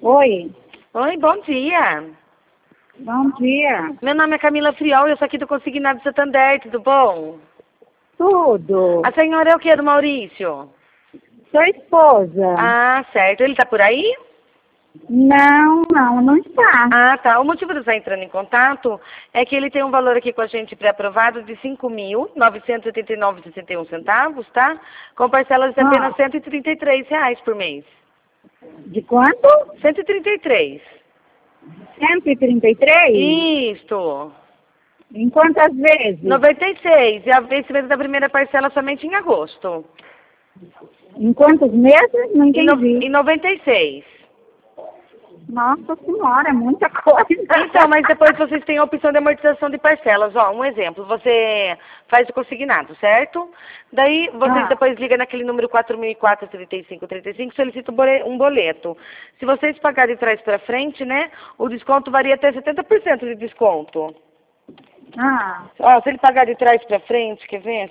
Oi, Oi, bom dia. bom dia. Meu nome é Camila Friol e eu sou aqui do Consignado Santander, tudo bom? Tudo. A senhora é o que do Maurício? Sua esposa? Ah, certo. Ele tá por aí? Não está. Ah, tá. O motivo de eu estar entrando em contato é que ele tem um valor aqui com a gente pré-aprovado de R$ 5.989,61, tá? Com parcelas de apenas Ah, R$ 133 por mês. de quanto? 133. 133? Isto. Em quantas vezes? 96. E a vencimento da primeira parcela somente em agosto. Em quantos meses? Não Em entendi. 96. Nossa senhora, é muita coisa. Então, mas depois vocês têm a opção de amortização de parcelas. Ó, um exemplo, você faz o consignado, certo? Daí vocês Ah, depois ligam naquele número 4004-3535, solicita um boleto. Se vocês pagarem de trás para frente, né, o desconto varia até 70% de desconto. ah. Ó, se ele pagar de trás para frente, quer ver?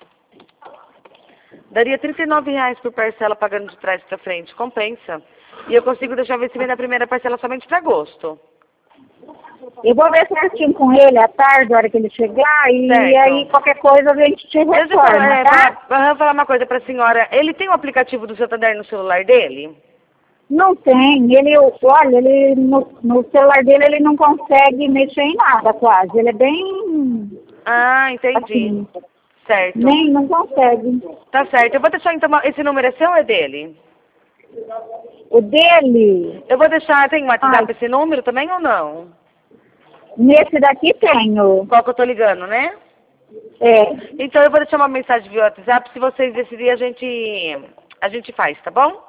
Daria R$ 39 por parcela pagando de trás para frente, compensa. E eu consigo deixar o vencimento da primeira parcela somente para agosto. Eu vou ver certinho com ele à tarde, a hora que ele chegar, e Certo. aí qualquer coisa a gente te Deixa eu retorna, tá? falar uma coisa para a senhora. Ele tem o aplicativo do Santander no celular dele? Não tem, olha, ele no celular dele ele não consegue mexer em nada quase. Ele é bem Ah, entendi. assim, Certo. nem não consegue. Tá certo. Eu vou deixar então, esse número é seu ou é dele? O dele, Eu vou deixar, tem WhatsApp ah, esse número também ou não? nesse daqui tenho. Qual que eu tô ligando, né? É, Então eu vou deixar uma mensagem via WhatsApp, se vocês decidirem a gente faz, tá bom?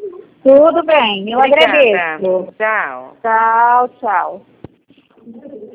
tudo bem, eu Obrigada. agradeço. Tchau. Tchau, tchau.